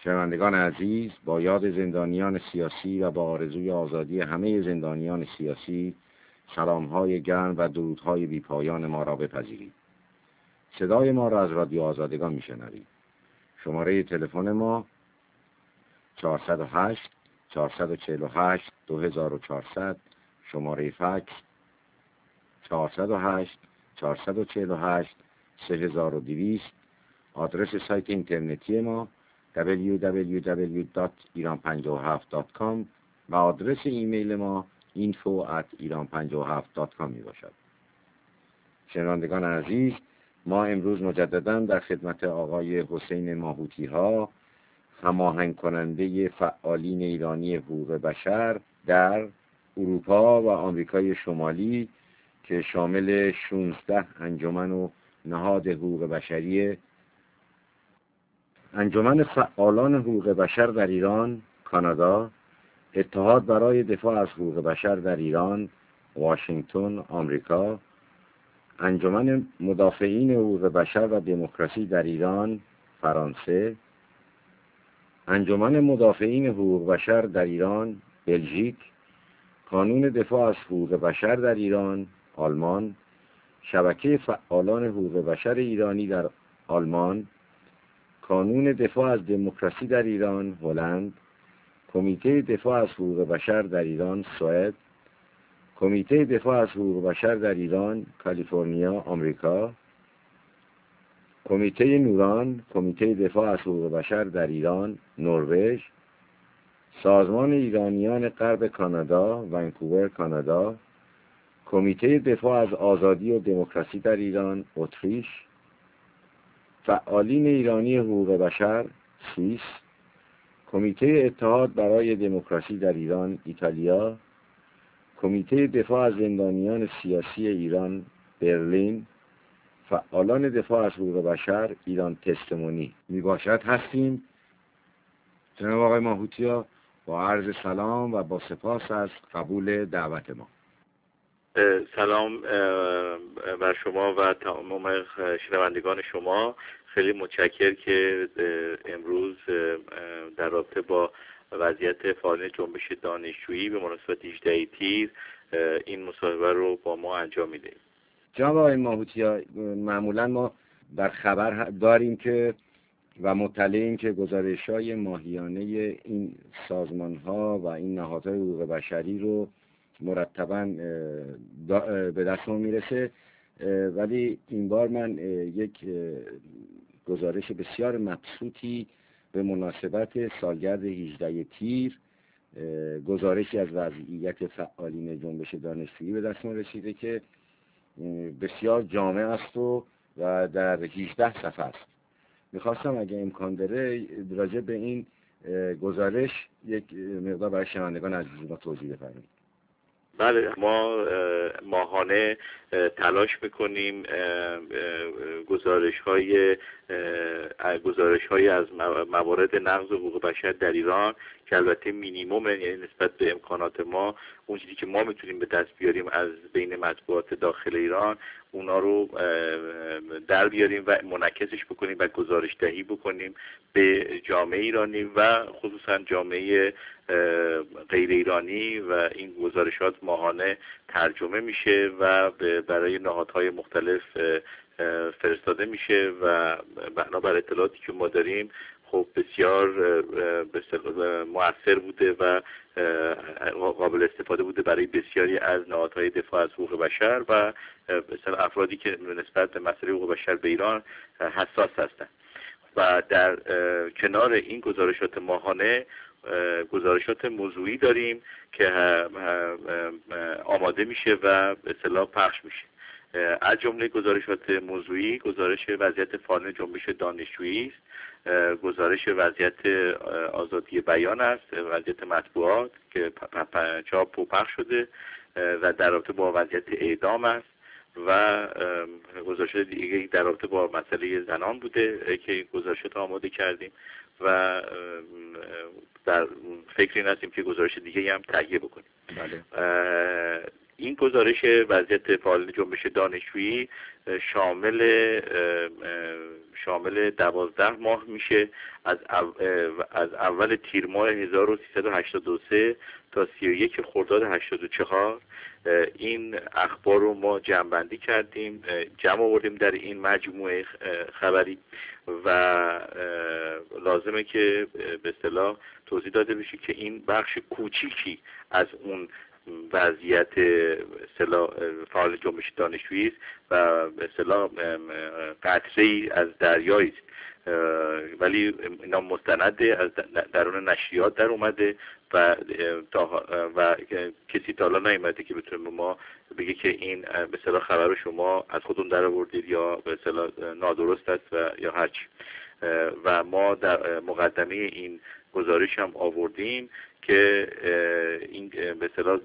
شنوندگان عزیز، با یاد زندانیان سیاسی و با آرزوی آزادی همه زندانیان سیاسی، سلام‌های گرم و درودهای بی‌پایان ما را بپذیرید. صدای ما را از رادیو آزادگان می‌شنوید. شماره تلفن ما 408 448 2400، شماره فکس 408 448 3200، آدرس سایت اینترنتی ما www.iran57.com و آدرس ایمیل ما info@iran57.com می باشد. شنوندگان عزیز، ما امروز مجددا در خدمت آقای حسین ماهوتی ها، هماهنگ کننده فعالین ایرانی حقوق بشر در اروپا و آمریکای شمالی که شامل 16 انجمن و نهاد حقوق بشری، انجمن فعالان حقوق بشر در ایران، کانادا، اتحاد برای دفاع از حقوق بشر در ایران، واشنگتن، آمریکا، انجمن مدافعین حقوق بشر و دموکراسی در ایران، فرانسه، انجمن مدافعین حقوق بشر در ایران، بلژیک، کانون دفاع از حقوق بشر در ایران، آلمان، شبکه فعالان حقوق بشر ایرانی در آلمان، کانون دفاع از دموکراسی در ایران، هلند، کمیته دفاع از حقوق بشر در ایران، سوئد، کمیته دفاع از حقوق بشر در ایران، کالیفرنیا، آمریکا، کمیته نوران، کمیته دفاع از حقوق بشر در ایران، نروژ، سازمان ایرانیان غرب کانادا، ونکوور، کانادا، کمیته دفاع از آزادی و دموکراسی در ایران، اتریش، فعالین ایرانی حقوق بشر، سوئیس، کمیته اتحاد برای دموکراسی در ایران، ایتالیا، کمیته دفاع از زندانیان سیاسی ایران، برلین، فعالان دفاع از حقوق بشر، ایران تستمونی می باشد هستیم. جناب آقای ماهوتیا، با عرض سلام و با سپاس از قبول دعوت ما. سلام بر شما و تمام شنوندگان شما. خیلی متشکرم که امروز در رابطه با وضعیت فعالین جنبش دانشجویی به مناسبت 18 تیر این مصاحبه رو با ما انجام میدیم. جناب آقای ماهوتیا، معمولا ما در خبر داریم که و مطلعیم که گزارش‌های ماهیانه این سازمان‌ها و این نهادهای حقوق بشری رو مرتباً به دستم میرسه، ولی این بار من یک گزارش بسیار مبسوطی به مناسبت سالگرد 18 تیر، گزارشی از وضعیت فعالین جنبش دانشجویی به دستم رسیده که بسیار جامع است و در 18 صفحه است. میخواستم اگه امکان داره راجع به این گزارش یک مقدار برای شنوندگان عزیز ما توضیح بفرمایید. بله، ما ماهانه تلاش میکنیم گزارش های از موارد نقض حقوق بشر در ایران که البته مینیمم، یعنی نسبت به امکانات ما اون چیزی که ما میتونیم به دست بیاریم از بین مطبوعات داخل ایران اونا رو در بیاریم و منعکسش بکنیم و گزارش دهی بکنیم به جامعه ایرانی و خصوصا جامعه غیر ایرانی و این گزارشات ماهانه ترجمه میشه و برای نهادهای مختلف فرستاده میشه و بنابر اطلاعاتی که ما داریم خب بسیار مؤثر بوده و قابل استفاده بوده برای بسیاری از نهادهای دفاع از حقوق بشر و مثلا افرادی که نسبت به مسئله حقوق بشر به ایران حساس هستند. و در کنار این گزارشات ماهانه گزارشات موضوعی داریم که آماده میشه و به اصطلاح پخش میشه. از جمله گزارشات موضوعی گزارش وضعیت فعالین جنبش دانشجویی است، گزارش وضعیت آزادی بیان است، وضعیت مطبوعات که چاپ و پخش شده و در رابطه با وضعیت اعدام است و گزارشات دیگه در رابطه با مسئله زنان بوده که این گزارشات آماده کردیم و در فکر این هستیم که گزارش دیگه هم تهیه بکنیم. بله. این گزارش وضعیت فعالان جنبش دانشجویی شامل 12 ماه میشه، از اول تیر ماه 1383 تا 31 خرداد 84. این اخبار رو ما جمع‌بندی کردیم، جمع آوردیم در این مجموعه خبری و لازمه که به اصطلاح توضیح داده بشه که این بخش کوچیکی از اون وضعیت فعال جنبش دانشجویی است و به اصطلاح قطره‌ای از دریایی است، ولی اینا مستنده از درون نشریات در اومده و کسی تا حالا نیومده که بتونه به ما بگه که این به اصطلاح خبر رو شما از خودتون در آوردید یا به اصطلاح نادرست است و یا هرچی. و ما در مقدمه این گزارش هم آوردیم که این به اصطلاح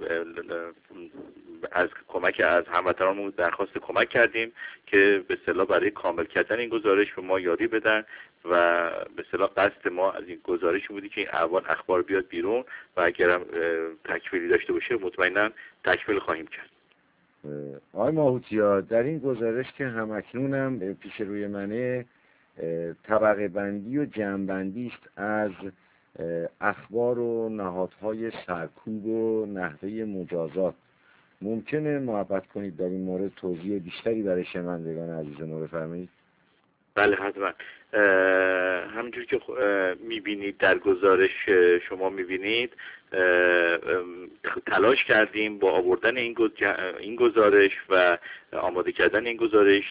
از کمک از هموطنانمون درخواست کمک کردیم که به اصطلاح برای کامل کردن این گزارش به ما یاری بدن و به اصطلاح قصد ما از این گزارش بودی که این اخبار بیاد بیرون و اگرم تکمیلی داشته باشه مطمئنا تکمیل خواهیم کرد. آقای ماهوتیا، در این گزارش که همکنونم پیش روی منه طبقه بندی و جمع بندی است از اخبار و نهادهای سرکوب و نحوه مجازات. ممکنه محبت کنید در این مورد توضیح بیشتری برای شنوندگان عزیزمون بفرمایید؟ بله حتما. همونجور که میبینید در گزارش شما میبینید تلاش کردیم با آوردن این گزارش و آماده کردن این گزارش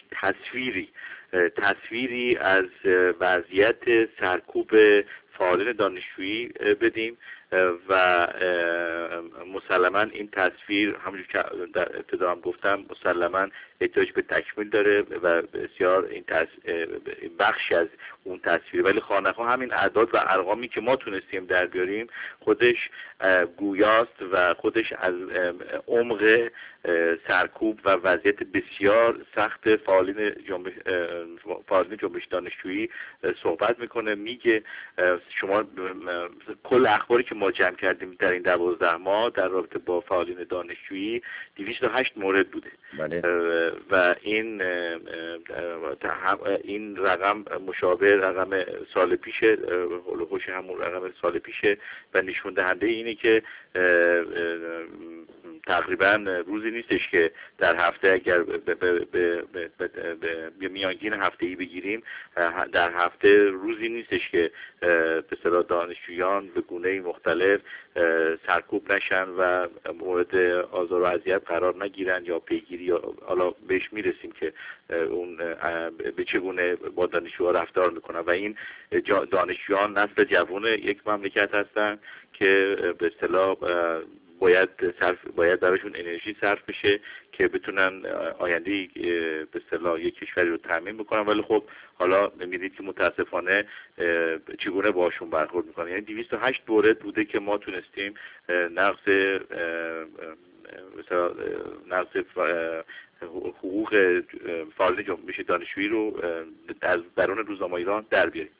تصویری از وضعیت سرکوب فعالان دانشجویی بدیم و مسلما این تصویر همونجور که در ابتدا هم گفتم مسلما احتیاج به تکمیل داره و بسیار این بخشی از اون تصویر، ولی خانه‌ها همین اعداد و ارقامی که ما تونستیم در بیاریم خودش گویاست و خودش از عمق سرکوب و وضعیت بسیار سخت فعالین جنبش دانشجویی صحبت میکنه. میگه شما کل اخباری که ما جمع کردیم در این 12 ماه در رابطه با فعالین دانشجویی 208 مورد بوده. بله. و این رقم مشابه رقم سال پیشه، هولوش همون رقم سال پیشه و نشون دهنده اینه که تقریبا روزی نیستش که در هفته اگر به میانگین هفته‌ای بگیریم در هفته روزی نیستش که به اصطلاح دانشجویان به گونه‌ای مختلف سرکوب نشن و مورد آزار و اذیت قرار نگیرن یا پیگیری، یا حالا بهش میرسیم که اون به چگونه با دانشجوها رفتار میکنن. و این دانشجویان نسل جوان یک مملکت هستن که به اصطلاح باید براشون انرژی صرف بشه که بتونن آینده به اصطلاح یک کشوری رو تامین بکنن، ولی خب حالا می‌بینید که متاسفانه چگونه باشون برخورد میکنن. یعنی 208 مورد بوده که ما تونستیم نقض حقوق فعالین جنبش دانشجویی رو از درون روزنامه ایران در بیاریم.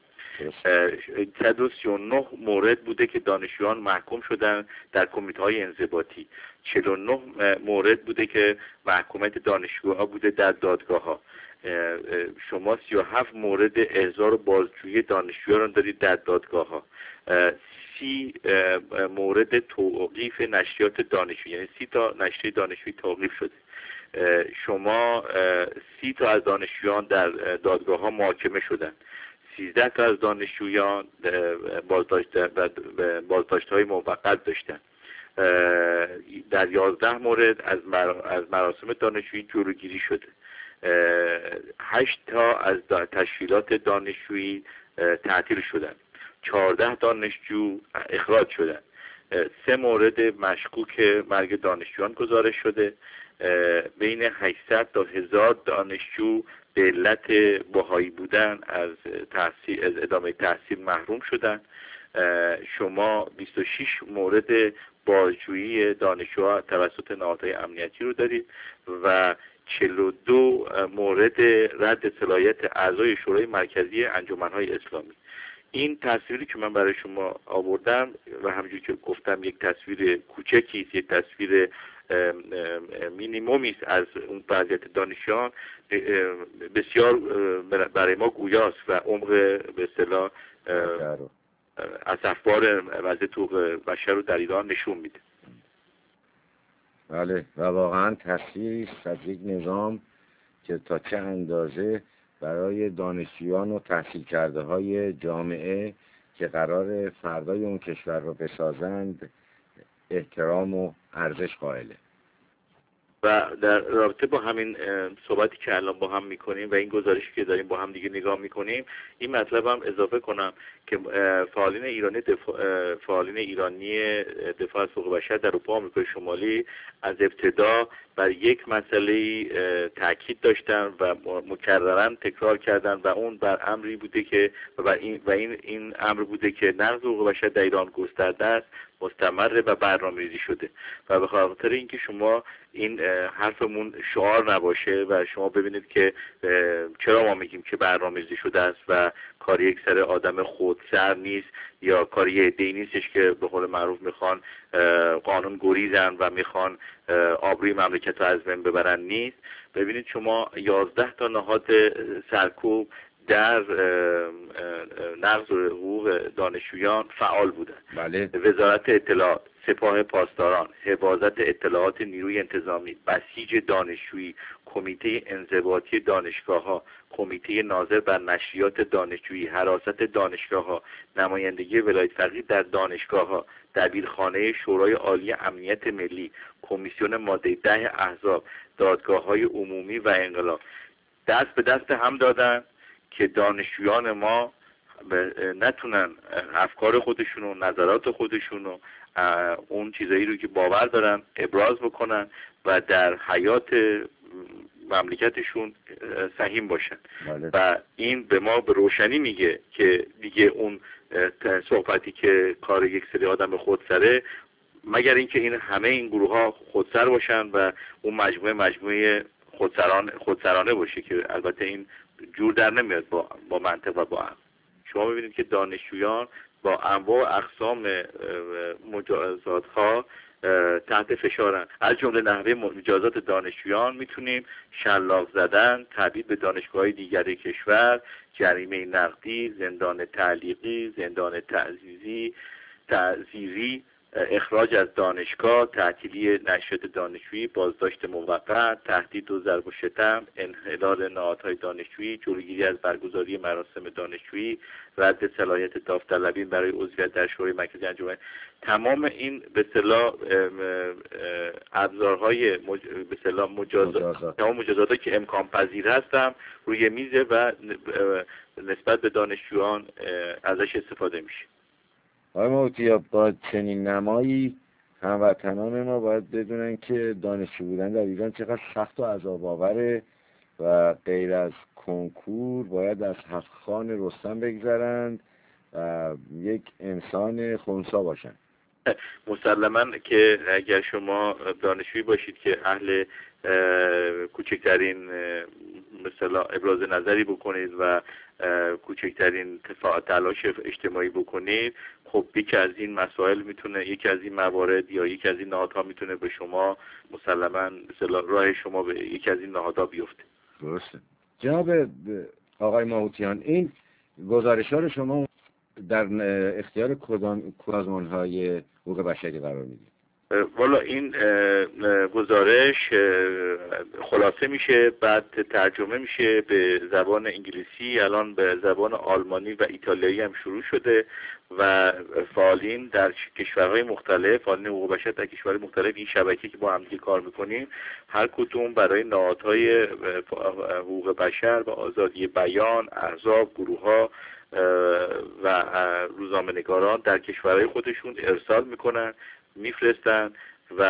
139 مورد بوده که دانشجویان محکوم شدن در کمیته‌های انضباطی. 49 مورد بوده که محکومیت دانشجوها بوده در دادگاه‌ها. شما 37 مورد احضار و بازجویی دانشجویان دارید در دادگاه‌ها. 30 مورد توقیف نشریات دانشجویی، یعنی 30 تا نشریه دانشجویی توقیف شده. شما 30 تا از دانشجویان در دادگاه‌ها محاکمه شدند. 13 تا از دانشجویان بازداشت‌های موقت داشتند. در 11 مورد از مراسم دانشجویی جلوگیری شده. 8 تا از تشکیلات دانشجویی تعطیل شدند. 14 دانشجو اخراج شدند. 3 مورد مشکوک مرگ دانشجویان گزارش شده. بین 800 تا 1000 دانشجو به علت بهایی بودن از ادامه تحصیل محروم شدن. شما 26 مورد بازجویی دانشجوها توسط نهادهای امنیتی رو دارید و 42 مورد رد صلاحیت اعضای شورای مرکزی انجمنهای اسلامی. این تصویری که من برای شما آوردم و همونجوری که گفتم یک تصویر کوچکی است، یک تصویر مینیمومی است از اون وضعیت دانشیان بسیار برای ما گویاست و عمق به اصطلاح اسفبار وضعیت حقوق بشر رو در ایران نشون میده. بله و واقعا تأثیری از یک نظام که تا چه اندازه برای دانشجویان و تحصیل کرده های جامعه که قرار فردای اون کشور رو بسازند احترام و ارزش قائله. و در رابطه با همین صحبتی که الان با هم میکنیم و این گزارشی که داریم با هم دیگه نگاه میکنیم، این مطلب هم اضافه کنم که فعالین ایرانی دفاع از حقوق بشر در اروپا و آمریکای شمالی از ابتدا بر یک مسئله تاکید داشتن و مکررن تکرار کردن و اون بر امری بوده که این امر بوده که نقض حقوق بشر در ایران گسترده است، مستمر و برنامه‌ریزی شده و به خاطر اینکه شما این حرفمون شعار نباشه و شما ببینید که چرا ما میگیم که برنامه‌ریزی شده است و کاری یک سر آدم خودسر نیست یا کاری عده‌ای نیستش که به قول معروف میخوان قانون گریزن و میخوان آبروی مملکت رو از بین ببرن نیست. ببینید شما 11 تا نهاد سرکوب در نقض حقوق دانشجویان فعال بودند. بله. وزارت اطلاعات، سپاه پاسداران، حفاظت اطلاعات نیروی انتظامی، بسیج دانشجویی، کمیته انضباطی دانشگاه‌ها، کمیته ناظر بر نشریات دانشجویی، حراست دانشگاه‌ها، نمایندگی ولایت فقیه در دانشگاه‌ها، دبیرخانه شورای عالی امنیت ملی، کمیسیون ماده 10 احزاب، دادگاه‌های عمومی و انقلاب دست به دست هم دادن که دانشجویان ما نتونن افکار خودشونو، نظرات خودشونو، اون چیزایی رو که باور دارن ابراز بکنن و در حیات مملکتشون سهیم باشن. بله. و این به ما به روشنی میگه که دیگه اون صحبتی که کار یک سری آدم خودسره، مگر اینکه همه این گروه ها خودسر باشن و اون مجموعه خودسرانه باشه که البته این جور در نمیاد با منطق و با عقل. شما ببینید که دانشجویان با انواع و اقسام مجازات ها تحت فشارن. از جمله نحوه مجازات دانشجویان میتونیم شلاق زدن، تبعید به دانشگاه‌های دیگر کشور، جریمه نقدی، زندان تعلیقی، زندان تعزیری، اخراج از دانشگاه، تعطیلی نشریات دانشجویی، بازداشت موقت، تهدید و ضرب و شتم، انحلال نهادهای دانشجویی، جلوگیری از برگزاری مراسم دانشجویی، رد صلاحیت داوطلبی برای عضویت در شورای مرکزی انجمن. تمام این به اصطلاح ابزارهای به اصطلاح مجازات که امکان پذیر هستن روی میزه و نسبت به دانشجویان ازش استفاده میشه. آقای موتی، با چنین نمایی هموطنان ما باید بدونن که دانشجو بودن در ایران چقدر سخت و عذاب آوره و غیر از کنکور باید از 7 خوان رستم بگذرند و یک انسان خنثی باشن. مسلماً که اگر شما دانشجویی باشید که اهل کوچکترین مثلا ابراز نظری بکنید و کوچکترین تلاش اجتماعی بکنید، خب یکی از این مسائل میتونه، یکی از این موارد یا یکی از این نهادها میتونه به شما مسلماً مثلا راه شما به یکی از این نهادها بیفته. درسته. جناب آقای ماهوتیان، این گزارش ها رو شما در اختیار کدام سازمان‌های حقوق بشری قرار میدید؟ والا این گزارش خلاصه میشه، بعد ترجمه میشه به زبان انگلیسی، الان به زبان آلمانی و ایتالیایی هم شروع شده و فعالین در کشورهای مختلف، فعالین حقوق بشر در کشورهای مختلف، این شبکه که با هم دیگه کار میکنیم، هر کدوم برای نهادهای حقوق بشر و آزادی بیان، احزاب، گروه‌ها و روزنامه‌نگاران در کشورهای خودشون ارسال میکنن، میفرستن و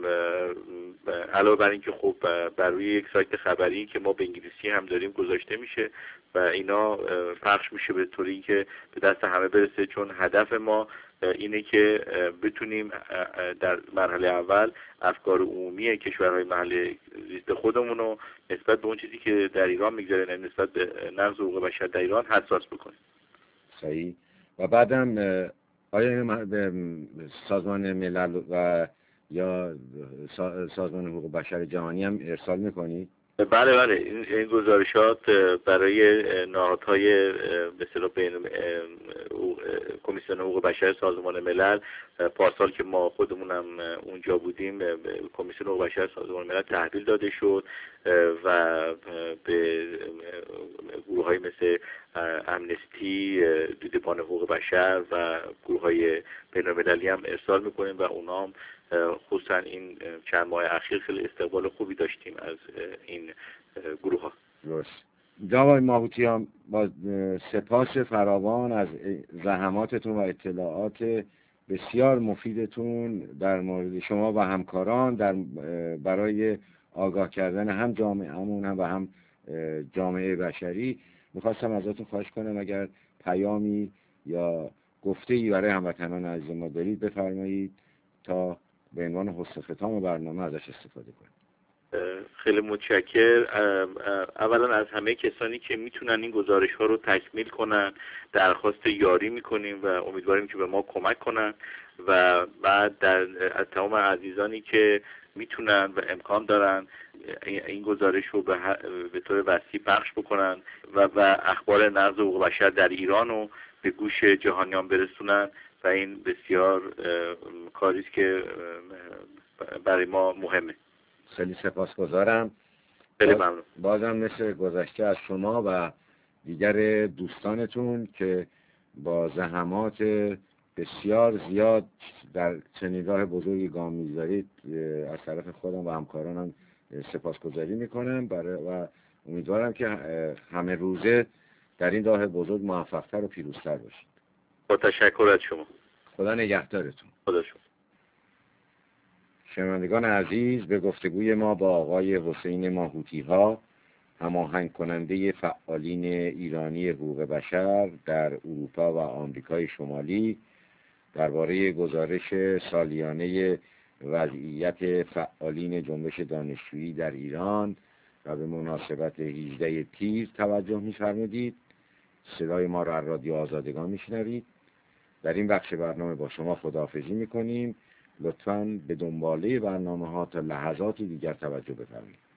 علاوه بر این که خب بر روی یک سایت خبری که ما به انگلیسی هم داریم گذاشته میشه و اینا پخش میشه به طوری که به دست همه برسه، چون هدف ما اینه که بتونیم در مرحله اول افکار عمومی کشورهای محل زیست خودمون رو نسبت به اون چیزی که در ایران میگذره، نسبت به نقض حقوق بشر در ایران حساس بکنیم. صحیح. و بعدم آیا سازمان ملل و یا سازمان حقوق بشر جهانی هم ارسال میکنید؟ بله این گزارشات برای نهادهای به اصطلاح کمیسیون حقوق بشر سازمان ملل، پارسال که ما خودمونم اونجا بودیم کمیسیون حقوق بشر سازمان ملل تحویل داده شد و به گروه‌های مثل امنستی، دیدبان حقوق بشر و گروه‌های بین‌المللی هم ارسال میکنیم و اونا هم خصوصا این چند ماه اخیر خیلی استقبال خوبی داشتیم از این گروه ها. درست. جناب ماهوتیان، با سپاس فراوان از زحماتتون و اطلاعات بسیار مفیدتون در مورد شما و همکاران برای آگاه کردن هم جامعه‌مون هم و هم جامعه بشری، میخواستم ازتون خواهش کنم اگر پیامی یا گفته‌ای برای هموطنان عزیز ما دارید بفرمایید تا به عنوان حسن ختام برنامه ازش استفاده کنیم. خیلی متشکر. اولا از همه کسانی که میتونن این گزارش ها رو تکمیل کنن درخواست یاری میکنیم و امیدواریم که به ما کمک کنن و بعد از تمام عزیزانی که میتونن و امکان دارن این گزارش رو به طور وسیع پخش بکنن و اخبار نقض حقوق بشر در ایران رو به گوش جهانیان برسونن و این بسیار کاری است که برای ما مهمه. خیلی سپاسگزارم. خیلی ممنون. بازم مثل گذشته از شما و دیگر دوستانتون که با زحمات بسیار زیاد در چنین راه بزرگی گام می‌ذارید، از طرف خودم و همکارانم سپاسگزاری میکنم و امیدوارم که همه روزه در این راه بزرگ موفق‌تر و پیروزتر باشید. با تشکر از شما. خدا نگهدارتون. خدا شما. شنوندگان عزیز، به گفتگوی ما با آقای حسین ماهوتی‌ها، هماهنگ کننده فعالین ایرانی حقوق بشر در اروپا و آمریکای شمالی، درباره گزارش سالیانه وضعیت فعالین جنبش دانشجویی در ایران و به مناسبت 18 تیر توجه می‌فرمودید. صدای ما را از رادیو آزادگان میشنوید. در این بخش برنامه با شما خداحافظی میکنیم. لطفاً به دنباله برنامه ها تا لحظاتی دیگر توجه بفرمایید.